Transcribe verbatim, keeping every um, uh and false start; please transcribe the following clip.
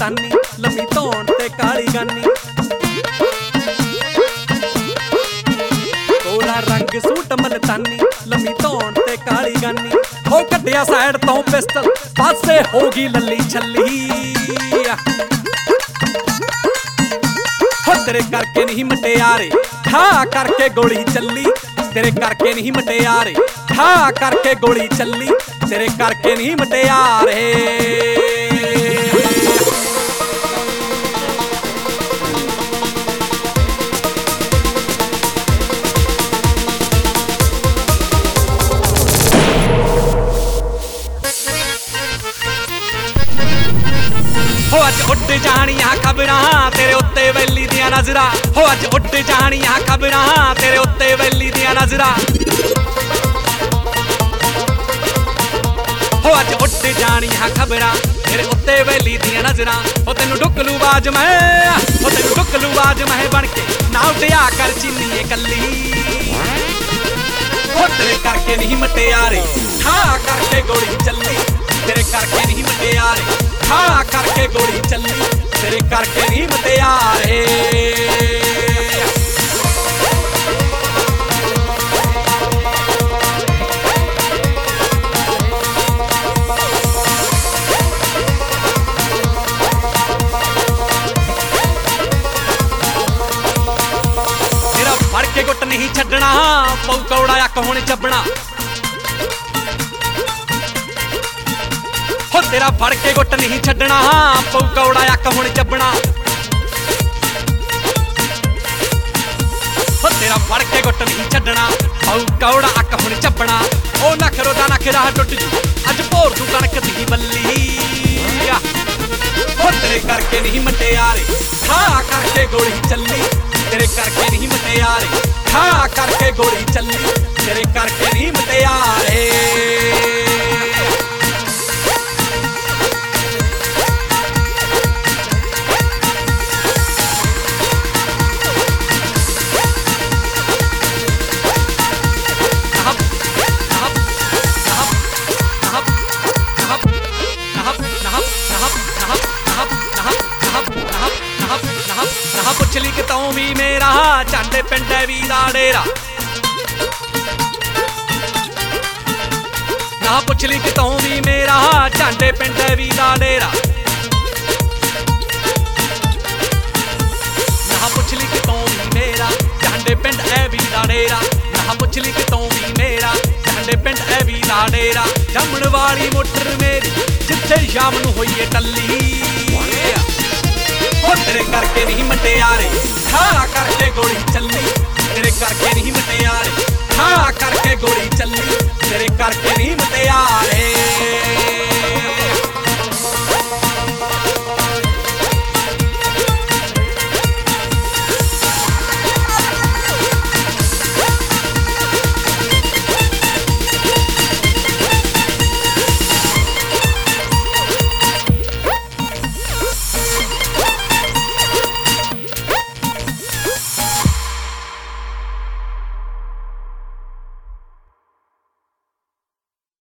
मलतानी लम्मी धौन ते काली गानी कोला रंग सूट मलतानी लम्मी धौन ते काली गानी हो कड्डिया साइड तो पिस्टल पासे होगी लली छली हो तेरे करके नहीं मटियारे ठा करके गोली चली तेरे करके नहीं मटियारे ठा करके गोली चली तेरे करके नहीं मटियारे हो अज उड जानियां खबरां तेरे उत्ते वैली दियां नजरां हो अज उड जानियां खबरां तेरे उत्ते वैली दियां नजरां हो अज उड जानियां खबरां तेरे उत्ते वैली दियां नजरां हो तेनू डुकलू बाज मैं हो तेनू डुकलू बाज मैं बन के ना उड्डिया कर चीनीए कल्ली हो तेरे करके नहीं मटियारे ठा करके गोली चली तेरे करके नहीं मटियारे ठा करके गोली चली तेरे करके नहीं मटियारे तेरा फड़ के गुट नहीं छड्डना पऊ कौड़ा अक हुण चबना हो तेरा फड़ के गुट नहीं छड्डना पऊ कौड़ा अक हुण चबना हो तेरा फड़ के गुट नहीं छड्डना पऊ कौड़ा अक हुण चबना ओ नखरो दा नखरा टुट जू अज भोर तू कणक दी बल्ली हो तेरे करके नहीं मटियारे ठा करके गोली चली तेरे करके नहीं मटियारे ठा करके गोली चली तेरे करके नहीं मटियारे पुछली कितों भी मेरा झांडे पिंड वी दा डेरा ना पुछली कितों भी मेरा झांडे पिंड वी दा डेरा ना पुछली कितों भी मेरा झांडे पिंड वी दा डेरा ना पुछली कितों भी मेरा झांडे पिंड वी दा डेरा जमण वाली मोटर मेरी जिथे शाम नूं होईए टल्ली हो तेरे करके नहीं मटियारे ठा करके गोली चली तेरे करके नहीं मटियारे ठा करके गोली चली तेरे करके नहीं मटियारे